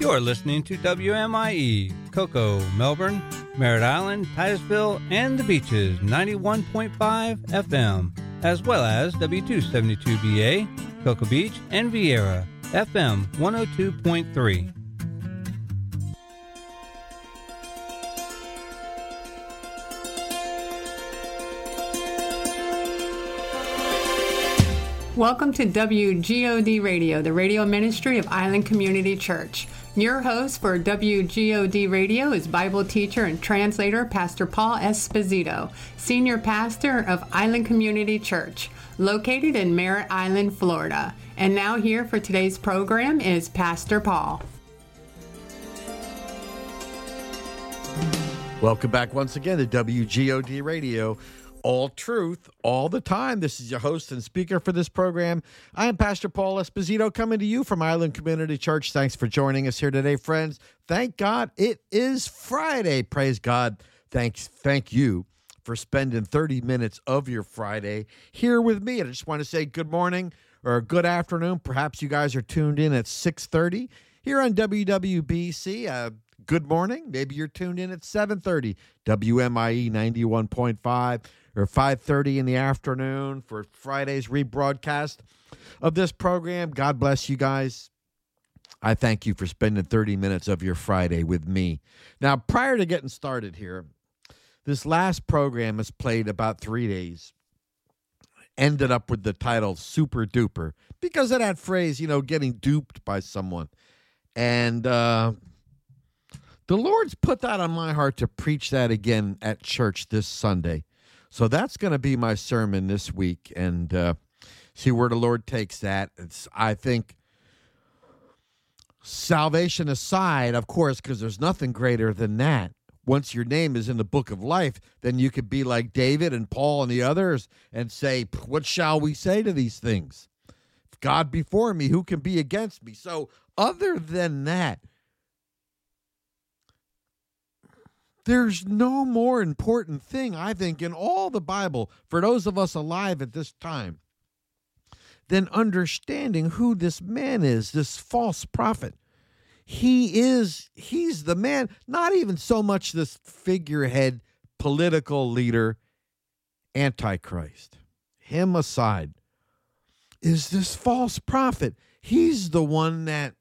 You're listening to WMIE, Cocoa, Melbourne, Merritt Island, Titusville, and the Beaches, 91.5 FM, as well as W272BA, Cocoa Beach, and Vieira, FM 102.3. Welcome to WGOD Radio, the radio ministry of Island Community Church. Your host for WGOD Radio is Bible teacher and translator Pastor Paul Esposito, senior pastor of Island Community Church, located in Merritt Island, Florida. And now here for today's program is Pastor Paul. Welcome back once again to WGOD Radio. All truth, all the time. This is your host and speaker for this program. I am Pastor Paul Esposito, coming to you from Island Community Church. Thanks for joining us here today, friends. Thank God it is Friday. Praise God. Thank you for spending 30 minutes of your Friday here with me. I just want to say good morning or good afternoon. Perhaps you guys are tuned in at 6:30 here on WWBC. Good morning. Maybe you're tuned in at 7:30, WMIE 91.5. or 5:30 in the afternoon for Friday's rebroadcast of this program. God bless you guys. I thank you for spending 30 minutes of your Friday with me. Now, prior to getting started here, this last program has played about 3 days. Ended up with the title Super Duper because of that phrase, getting duped by someone. And the Lord's put that on my heart to preach that again at church this Sunday. So that's going to be my sermon this week, and see where the Lord takes that. I think, salvation aside, of course, because there's nothing greater than that. Once your name is in the book of life, then you could be like David and Paul and the others and say, what shall we say to these things? If God be for me, who can be against me? So other than that, there's no more important thing, I think, in all the Bible, for those of us alive at this time, than understanding who this man is, this false prophet. He's the man, not even so much this figurehead, political leader, Antichrist. Him aside, is this false prophet. He's the one that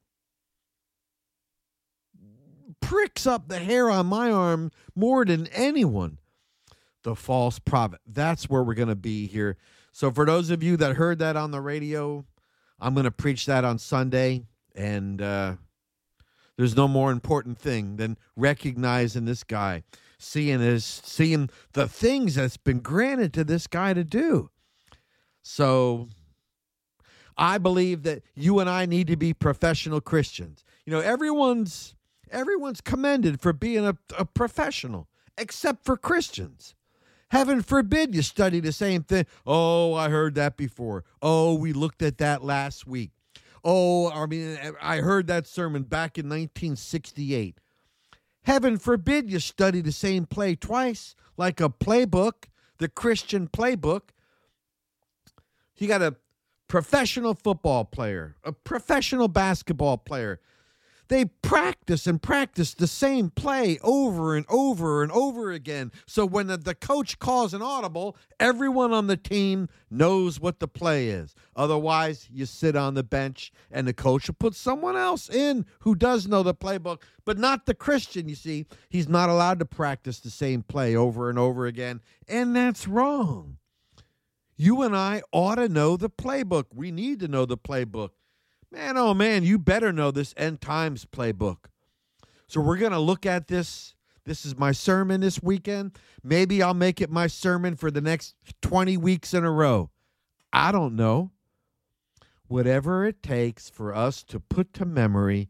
pricks up the hair on my arm more than anyone. The false prophet. That's where we're going to be here. So for those of you that heard that on the radio, I'm going to preach that on Sunday. And there's no more important thing than recognizing this guy, seeing the things that's been granted to this guy to do. So I believe that you and I need to be professional Christians. Everyone's commended for being a professional, except for Christians. Heaven forbid you study the same thing. Oh, I heard that before. Oh, we looked at that last week. Oh, I heard that sermon back in 1968. Heaven forbid you study the same play twice, like a playbook, the Christian playbook. You got a professional football player, a professional basketball player. They practice the same play over and over and over again. So when the coach calls an audible, everyone on the team knows what the play is. Otherwise, you sit on the bench and the coach will put someone else in who does know the playbook, but not the Christian, you see. He's not allowed to practice the same play over and over again, and that's wrong. You and I ought to know the playbook. We need to know the playbook. Man, oh man, you better know this end times playbook. So we're going to look at this. This is my sermon this weekend. Maybe I'll make it my sermon for the next 20 weeks in a row. I don't know. Whatever it takes for us to put to memory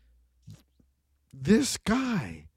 this guy,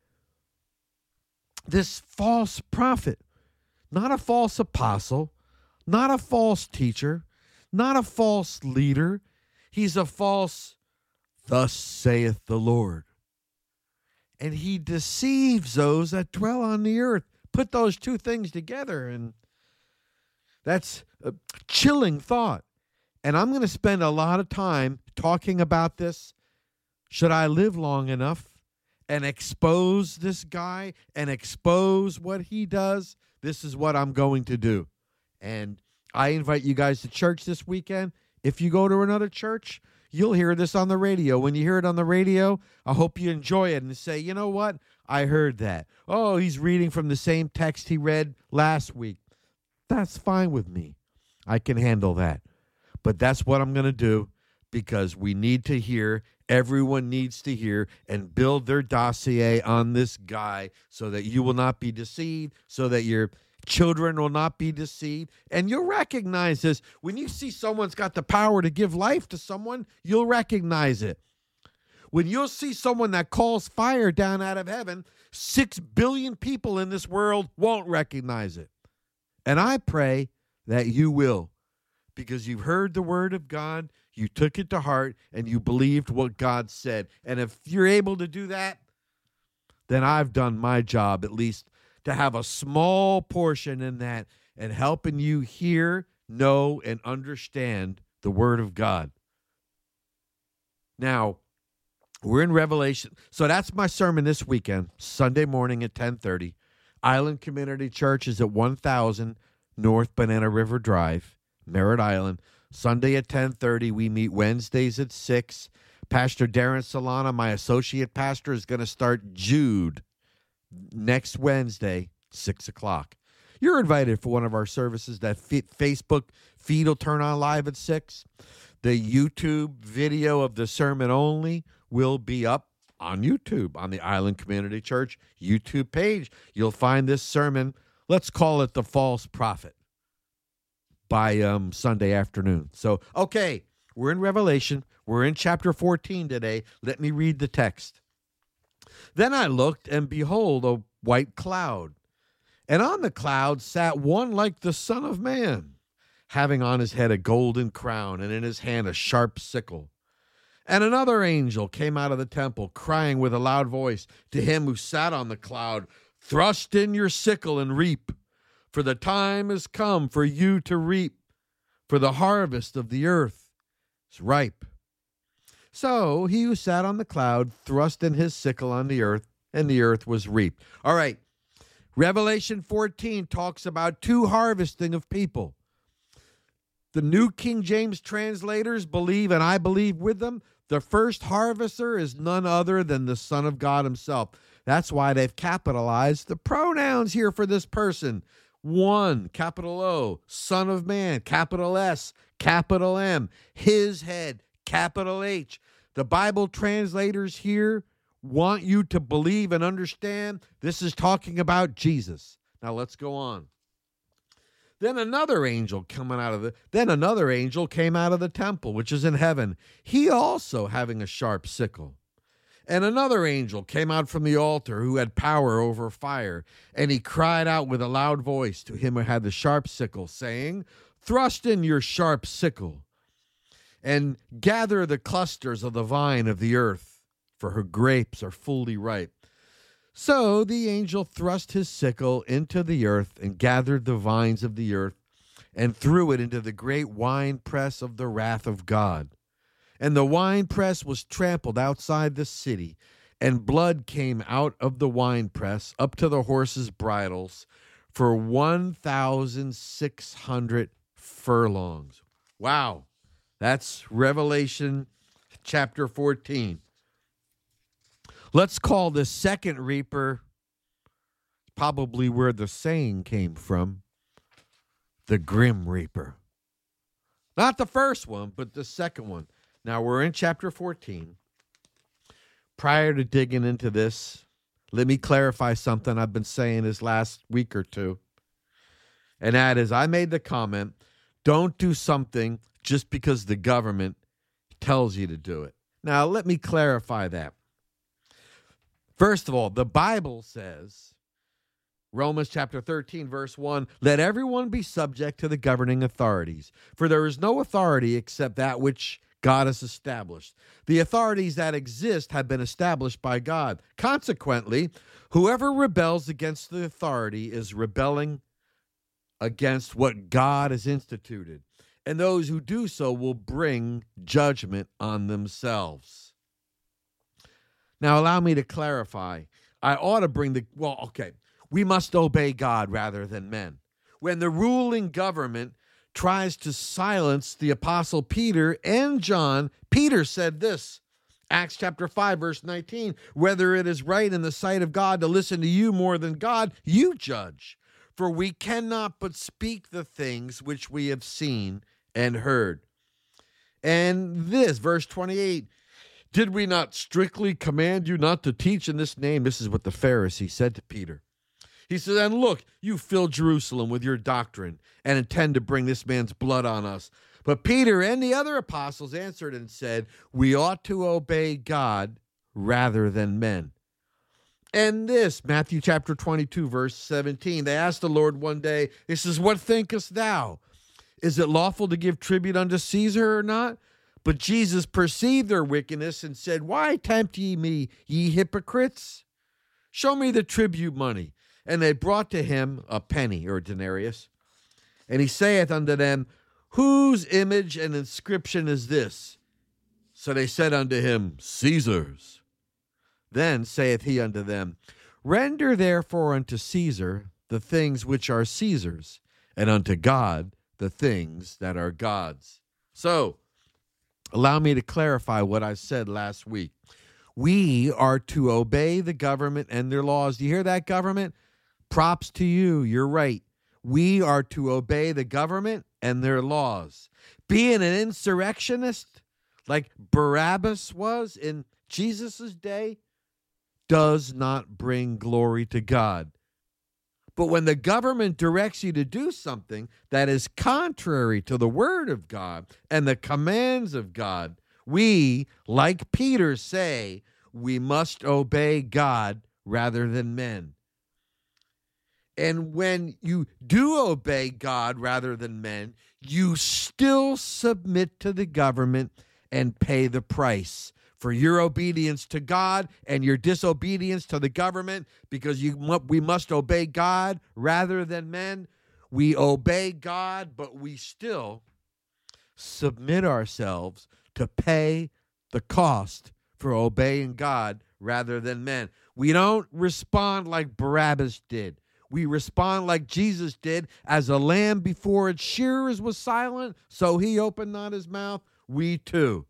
this false prophet, not a false apostle, not a false teacher, not a false leader. He's a false, thus saith the Lord. And he deceives those that dwell on the earth. Put those two things together, and that's a chilling thought. And I'm going to spend a lot of time talking about this Should I live long enough and expose this guy and expose what he does? This is what I'm going to do. And I invite you guys to church this weekend. If you go to another church, you'll hear this on the radio. When you hear it on the radio, I hope you enjoy it and say, you know what? I heard that. Oh, he's reading from the same text he read last week. That's fine with me. I can handle that. But that's what I'm going to do, because we need to hear, everyone needs to hear, and build their dossier on this guy so that you will not be deceived, so that your children will not be deceived. And you'll recognize this. When you see someone's got the power to give life to someone, you'll recognize it. When you'll see someone that calls fire down out of heaven, 6 billion people in this world won't recognize it. And I pray that you will, because you've heard the word of God, you took it to heart, and you believed what God said. And if you're able to do that, then I've done my job, at least to have a small portion in that and helping you hear, know, and understand the word of God. Now, we're in Revelation. So that's my sermon this weekend, Sunday morning at 10:30. Island Community Church is at 1000 North Banana River Drive, Merritt Island. Sunday at 10:30. We meet Wednesdays at 6. Pastor Darren Solana, my associate pastor, is going to start Jude next Wednesday, 6 o'clock. You're invited for one of our services. That Facebook feed will turn on live at 6. The YouTube video of the sermon only will be up on YouTube, on the Island Community Church YouTube page. You'll find this sermon, let's call it The False Prophet, by Sunday afternoon. So, okay, we're in Revelation. We're in chapter 14 today. Let me read the text. Then I looked, and behold, a white cloud. And on the cloud sat one like the Son of Man, having on his head a golden crown, and in his hand a sharp sickle. And another angel came out of the temple, crying with a loud voice to him who sat on the cloud, "Thrust in your sickle and reap, for the time has come for you to reap, for the harvest of the earth is ripe." So he who sat on the cloud thrust in his sickle on the earth, and the earth was reaped. All right, Revelation 14 talks about two harvesting of people. The New King James translators believe, and I believe with them, the first harvester is none other than the Son of God himself. That's why they've capitalized the pronouns here for this person. One, capital O, Son of Man, capital S, capital M, his head, capital H. The Bible translators here want you to believe and understand this is talking about Jesus. Now let's go on. Then another angel came out of the temple, which is in heaven, he also having a sharp sickle. And another angel came out from the altar who had power over fire, and he cried out with a loud voice to him who had the sharp sickle, saying, "Thrust in your sharp sickle, and gather the clusters of the vine of the earth, for her grapes are fully ripe." So the angel thrust his sickle into the earth and gathered the vines of the earth and threw it into the great winepress of the wrath of God. And the winepress was trampled outside the city, and blood came out of the winepress up to the horses' bridles for 1,600 furlongs. Wow. That's Revelation chapter 14. Let's call the second reaper, probably where the saying came from, the Grim Reaper. Not the first one, but the second one. Now, we're in chapter 14. Prior to digging into this, let me clarify something I've been saying this last week or two. And that is, I made the comment, don't do something just because the government tells you to do it. Now, let me clarify that. First of all, the Bible says, Romans chapter 13, verse 1, "Let everyone be subject to the governing authorities, for there is no authority except that which God has established. The authorities that exist have been established by God. Consequently, whoever rebels against the authority is rebelling against what God has instituted, and those who do so will bring judgment on themselves." Now, allow me to clarify. I ought to bring we must obey God rather than men. When the ruling government tries to silence the Apostle Peter and John, Peter said this, Acts chapter 5, verse 19, whether it is right in the sight of God to listen to you more than God, you judge. For we cannot but speak the things which we have seen and heard. And this, verse 28, did we not strictly command you not to teach in this name? This is what the Pharisee said to Peter. He said, and look, you fill Jerusalem with your doctrine and intend to bring this man's blood on us. But Peter and the other apostles answered and said, we ought to obey God rather than men. And this, Matthew chapter 22, verse 17, they asked the Lord one day, he says, what thinkest thou? Is it lawful to give tribute unto Caesar or not? But Jesus perceived their wickedness and said, why tempt ye me, ye hypocrites? Show me the tribute money. And they brought to him a penny or a denarius. And he saith unto them, whose image and inscription is this? So they said unto him, Caesar's. Then saith he unto them, render therefore unto Caesar the things which are Caesar's, and unto God the things that are God's. So, allow me to clarify what I said last week. We are to obey the government and their laws. Do you hear that, government? Props to you. You're right. We are to obey the government and their laws. Being an insurrectionist like Barabbas was in Jesus' day does not bring glory to God. But when the government directs you to do something that is contrary to the word of God and the commands of God, we, like Peter, say we must obey God rather than men. And when you do obey God rather than men, you still submit to the government and pay the price for your obedience to God and your disobedience to the government, because we must obey God rather than men. We obey God, but we still submit ourselves to pay the cost for obeying God rather than men. We don't respond like Barabbas did. We respond like Jesus did. As a lamb before its shearers was silent, so he opened not his mouth. We too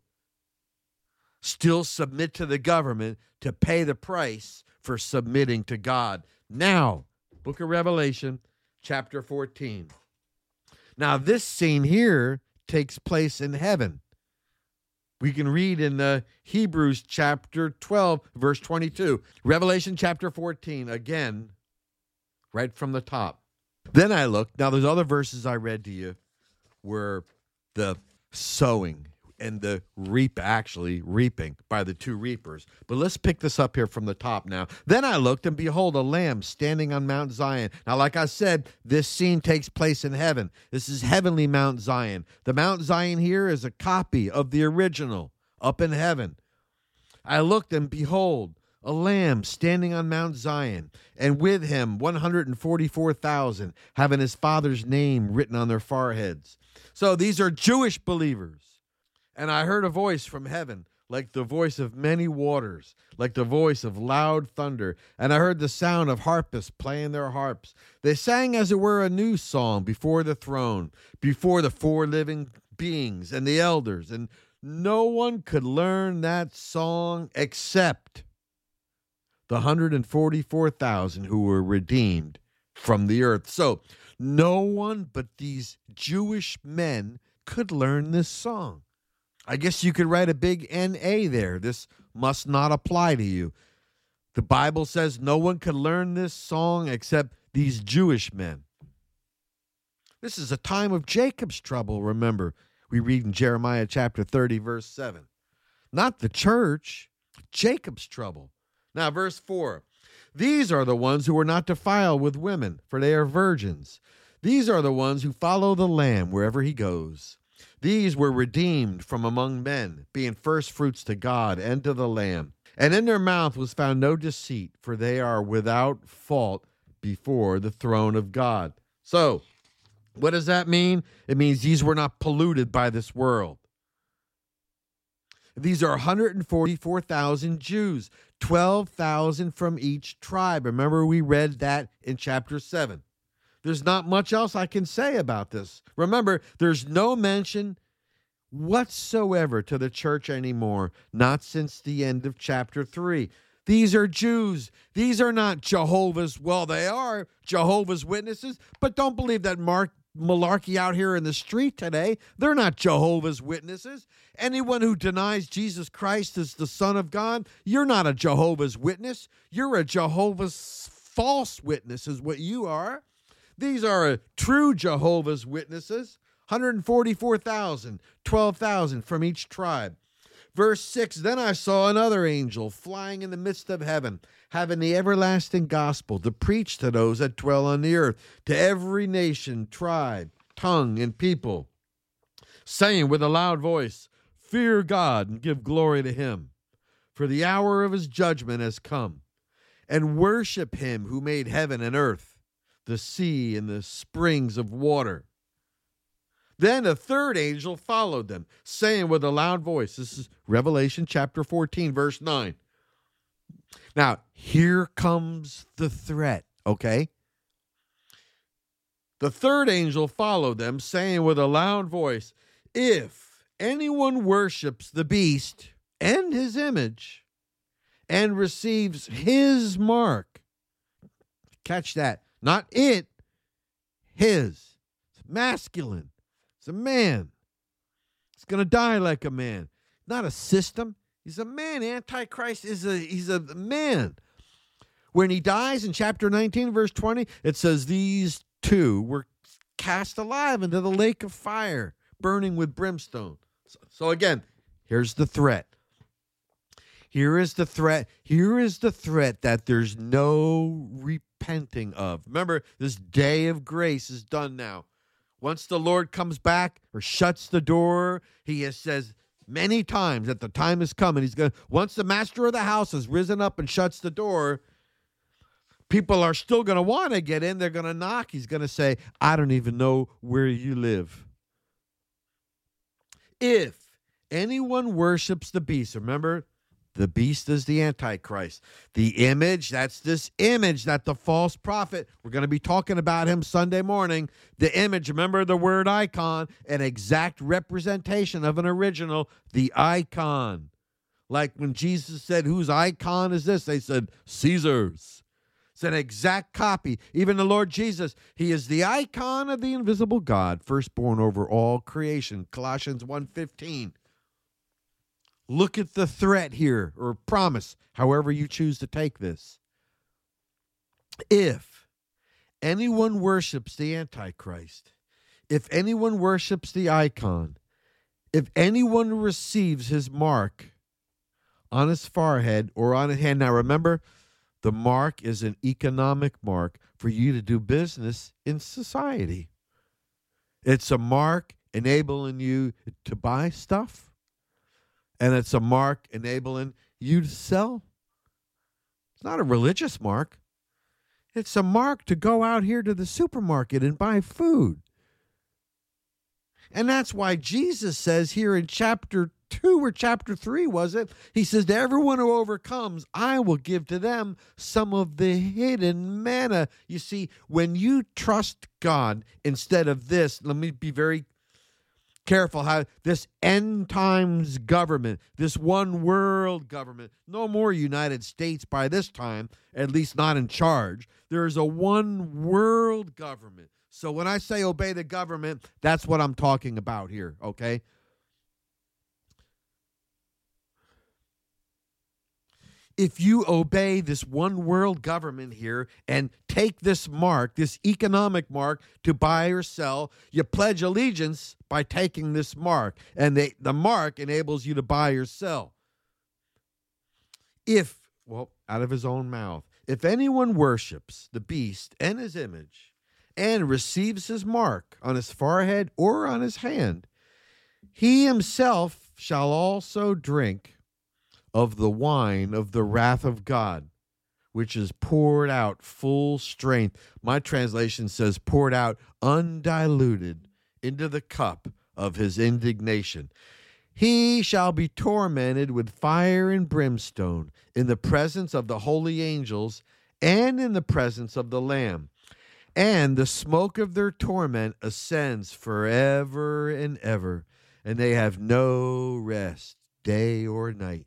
still submit to the government to pay the price for submitting to God. Now, book of Revelation, chapter 14. Now, this scene here takes place in heaven. We can read in Hebrews chapter 12, verse 22. Revelation chapter 14, again, right from the top. Then I looked. Now, there's other verses I read to you were the sowing and the reaping by the two reapers. But let's pick this up here from the top now. Then I looked, and behold, a lamb standing on Mount Zion. Now, like I said, this scene takes place in heaven. This is heavenly Mount Zion. The Mount Zion here is a copy of the original up in heaven. I looked, and behold, a lamb standing on Mount Zion, and with him 144,000, having his father's name written on their foreheads. So these are Jewish believers. And I heard a voice from heaven, like the voice of many waters, like the voice of loud thunder. And I heard the sound of harpists playing their harps. They sang as it were a new song before the throne, before the four living beings and the elders. And no one could learn that song except the 144,000 who were redeemed from the earth. So no one but these Jewish men could learn this song. I guess you could write a big N-A there. This must not apply to you. The Bible says no one could learn this song except these Jewish men. This is a time of Jacob's trouble, remember. We read in Jeremiah chapter 30, verse 7. Not the church, Jacob's trouble. Now, verse 4. These are the ones who are not defiled with women, for they are virgins. These are the ones who follow the Lamb wherever he goes. These were redeemed from among men, being firstfruits to God and to the Lamb. And in their mouth was found no deceit, for they are without fault before the throne of God. So, what does that mean? It means these were not polluted by this world. These are 144,000 Jews, 12,000 from each tribe. Remember, we read that in chapter 7. There's not much else I can say about this. Remember, there's no mention whatsoever to the church anymore, not since the end of chapter 3. These are Jews. These are not Jehovah's. Well, they are Jehovah's Witnesses, but don't believe that malarkey out here in the street today. They're not Jehovah's Witnesses. Anyone who denies Jesus Christ as the Son of God, you're not a Jehovah's Witness. You're a Jehovah's false witness is what you are. These are true Jehovah's Witnesses, 144,000, 12,000 from each tribe. Verse 6, then I saw another angel flying in the midst of heaven, having the everlasting gospel to preach to those that dwell on the earth, to every nation, tribe, tongue, and people, saying with a loud voice, fear God and give glory to him, for the hour of his judgment has come, and worship him who made heaven and earth, the sea and the springs of water. Then a third angel followed them, saying with a loud voice, this is Revelation chapter 14, verse 9. Now, here comes the threat, okay? The third angel followed them, saying with a loud voice, if anyone worships the beast and his image and receives his mark, catch that, not it, his, it's masculine. It's a man. He's going to die like a man. Not a system. He's a man. Antichrist he's a man. When he dies in chapter 19, verse 20, it says these two were cast alive into the lake of fire, burning with brimstone. So again, here's the threat. Here is the threat. Here is the threat that there's no repenting of. Remember, this day of grace is done now. Once the Lord comes back or shuts the door, he has says many times that the time has come, and he's going. Once the master of the house has risen up and shuts the door, people are still going to want to get in. They're going to knock. He's going to say, I don't even know where you live. If anyone worships the beast, remember, the beast is the Antichrist. The image, that's this image that the false prophet, we're going to be talking about him Sunday morning. The image, remember the word icon, an exact representation of an original, the icon. Like when Jesus said, whose icon is this? They said, Caesar's. It's an exact copy. Even the Lord Jesus, he is the icon of the invisible God, firstborn over all creation. Colossians 1:15. Look at the threat here, or promise, however you choose to take this. If anyone worships the Antichrist, if anyone worships the icon, if anyone receives his mark on his forehead or on his hand. Now remember, the mark is an economic mark for you to do business in society. It's a mark enabling you to buy stuff. And it's a mark enabling you to sell. It's not a religious mark. It's a mark to go out here to the supermarket and buy food. And that's why Jesus says here in chapter 2 or chapter 3, was it? He says, to everyone who overcomes, I will give to them some of the hidden manna. You see, when you trust God instead of this, let me be very careful how this end times government, this one world government, no more United States by this time, at least not in charge. There is a one world government. So when I say obey the government, that's what I'm talking about here, okay? If you obey this one world government here and take this mark, this economic mark, to buy or sell, you pledge allegiance by taking this mark. And the mark enables you to buy or sell. Out of his own mouth, if anyone worships the beast and his image and receives his mark on his forehead or on his hand, he himself shall also drink of the wine of the wrath of God, which is poured out full strength. My translation says poured out undiluted into the cup of his indignation. He shall be tormented with fire and brimstone in the presence of the holy angels and in the presence of the Lamb. And the smoke of their torment ascends forever and ever, and they have no rest, day or night.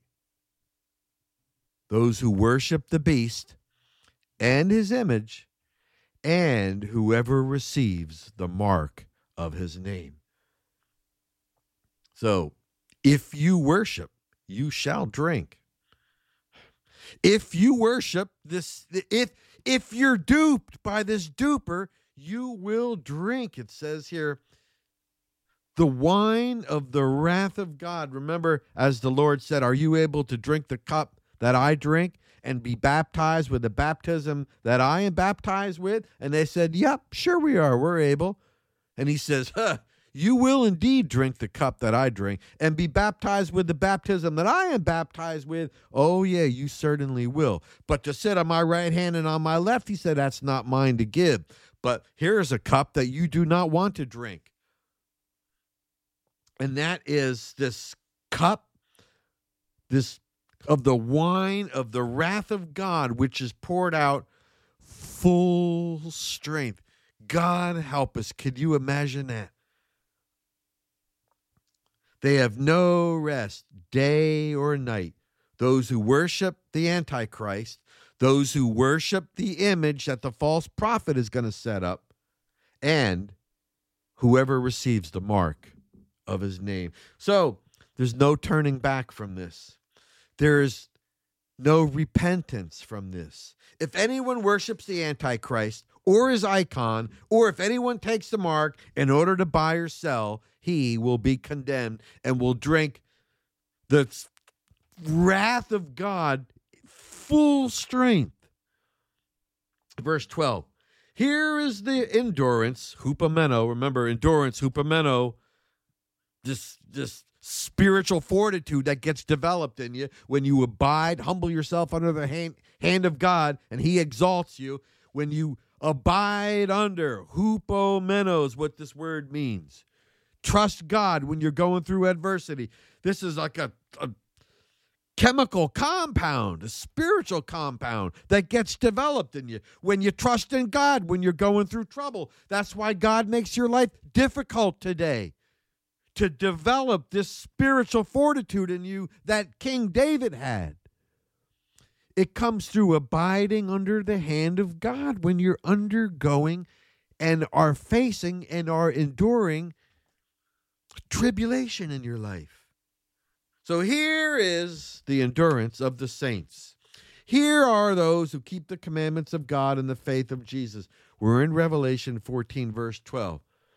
Those who worship the beast and his image, and whoever receives the mark of his name. So, if you worship, you shall drink. If you worship this, if you're duped by this duper, you will drink. It says here, the wine of the wrath of God. Remember, as the Lord said, are you able to drink the cup that I drink and be baptized with the baptism that I am baptized with? And they said, yep, sure we are. We're able. And he says, you will indeed drink the cup that I drink and be baptized with the baptism that I am baptized with. Oh, yeah, you certainly will. But to sit on my right hand and on my left, he said, that's not mine to give. But here's a cup that you do not want to drink. And that is this cup, this of the wine of the wrath of God, which is poured out full strength. God help us. Could you imagine that? They have no rest, day or night. Those who worship the Antichrist, those who worship the image that the false prophet is going to set up, and whoever receives the mark of his name. So there's no turning back from this. There is no repentance from this. If anyone worships the Antichrist or his icon, or if anyone takes the mark in order to buy or sell, he will be condemned and will drink the wrath of God full strength. Verse 12. Here is the endurance, hupomeno. Remember, endurance, hupomeno, this spiritual fortitude that gets developed in you when you abide, humble yourself under the hand of God, and he exalts you. When you abide under, hupomeno is what this word means. Trust God when you're going through adversity. This is like a chemical compound, a spiritual compound that gets developed in you. When you trust in God, when you're going through trouble. That's why God makes your life difficult today. To develop this spiritual fortitude in you that King David had. It comes through abiding under the hand of God when you're undergoing and are facing and are enduring tribulation in your life. So here is the endurance of the saints. Here are those who keep the commandments of God and the faith of Jesus. We're in Revelation 14, verse 12.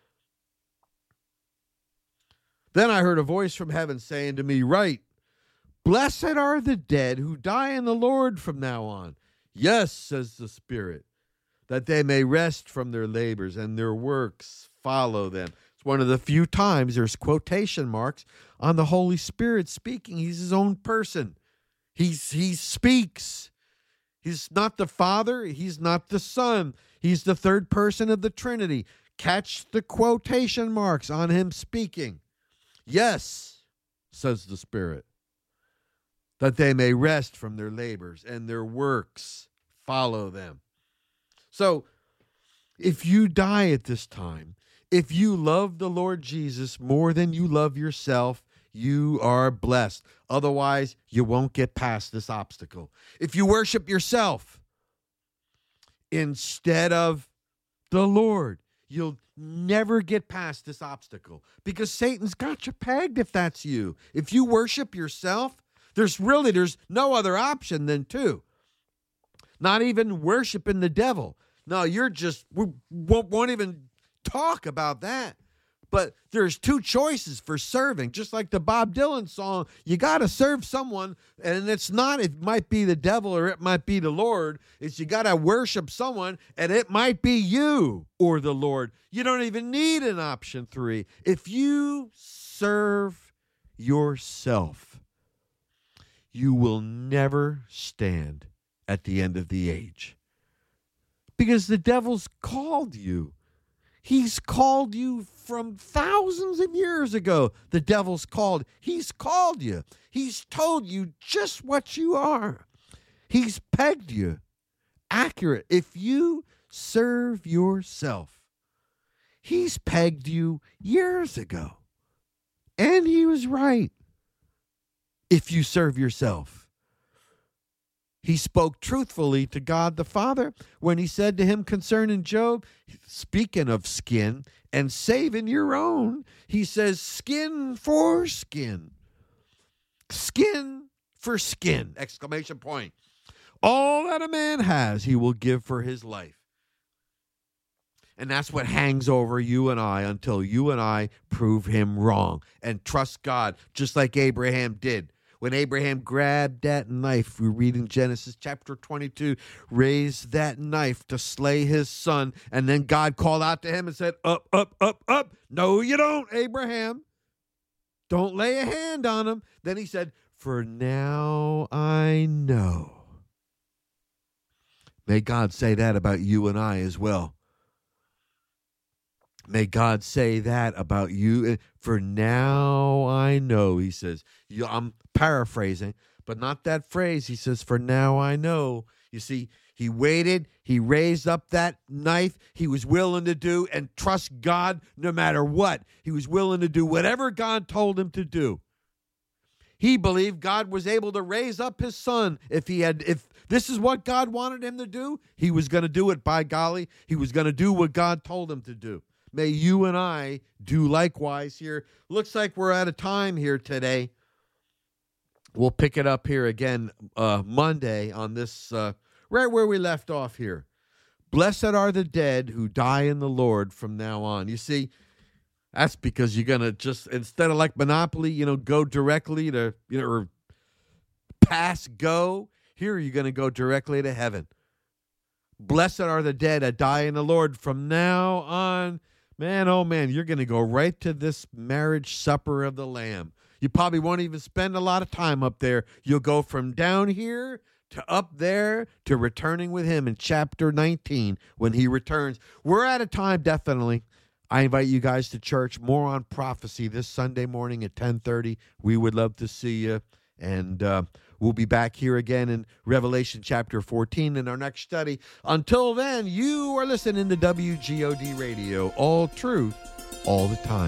Then I heard a voice from heaven saying to me, write, blessed are the dead who die in the Lord from now on. Yes, says the Spirit, that they may rest from their labors and their works follow them. It's one of the few times there's quotation marks on the Holy Spirit speaking. He's his own person. He speaks. He's not the Father. He's not the Son. He's the third person of the Trinity. Catch the quotation marks on him speaking. Yes, says the Spirit, that they may rest from their labors and their works follow them. So, if you die at this time, if you love the Lord Jesus more than you love yourself, you are blessed. Otherwise, you won't get past this obstacle. If you worship yourself instead of the Lord, you'll never get past this obstacle because Satan's got you pegged if that's you. If you worship yourself, there's no other option than to. Not even worshiping the devil. No, we won't even talk about that. But there's two choices for serving. Just like the Bob Dylan song, you got to serve someone, and it might be the devil or it might be the Lord. It's you got to worship someone, and it might be you or the Lord. You don't even need an option 3. If you serve yourself, you will never stand at the end of the age. Because the devil's called you. He's called you from thousands of years ago. The devil's called. He's called you. He's told you just what you are. He's pegged you accurate. If you serve yourself, he's pegged you years ago. And he was right. If you serve yourself. He spoke truthfully to God the Father when he said to him concerning Job, speaking of skin and saving your own, he says, skin for skin. Skin for skin, exclamation point. All that a man has, he will give for his life. And that's what hangs over you and I until you and I prove him wrong and trust God, just like Abraham did. When Abraham grabbed that knife, we read in Genesis chapter 22, raised that knife to slay his son. And then God called out to him and said, up, up, up, up. No, you don't, Abraham. Don't lay a hand on him. Then he said, for now I know. May God say that about you and I as well. May God say that about you. For now I know, he says. I'm paraphrasing, but not that phrase. He says, for now I know. You see, he waited. He raised up that knife. He was willing to do and trust God no matter what. He was willing to do whatever God told him to do. He believed God was able to raise up his son. If this is what God wanted him to do, he was going to do it, by golly. He was going to do what God told him to do. May you and I do likewise here. Looks like we're out of time here today. We'll pick it up here again Monday on this, right where we left off here. Blessed are the dead who die in the Lord from now on. You see, that's because you're going to just, instead of like Monopoly, go directly to, or pass go, here you're going to go directly to heaven. Blessed are the dead that die in the Lord from now on. Man, oh man, you're going to go right to this marriage supper of the Lamb. You probably won't even spend a lot of time up there. You'll go from down here to up there to returning with him in chapter 19 when he returns. We're out of time, definitely. I invite you guys to church. More on prophecy this Sunday morning at 10:30. We would love to see you. And we'll be back here again in Revelation chapter 14 in our next study. Until then, you are listening to WGOD Radio. All truth, all the time.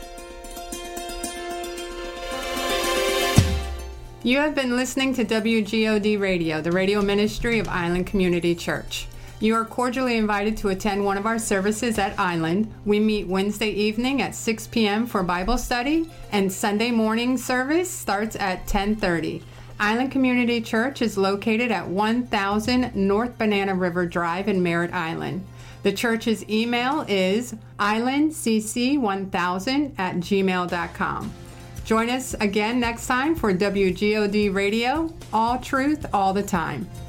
You have been listening to WGOD Radio, the radio ministry of Island Community Church. You are cordially invited to attend one of our services at Island. We meet Wednesday evening at 6 p.m. for Bible study, and Sunday morning service starts at 10:30. Island Community Church is located at 1000 North Banana River Drive in Merritt Island. The church's email is islandcc1000@gmail.com. Join us again next time for WGOD Radio, all truth, all the time.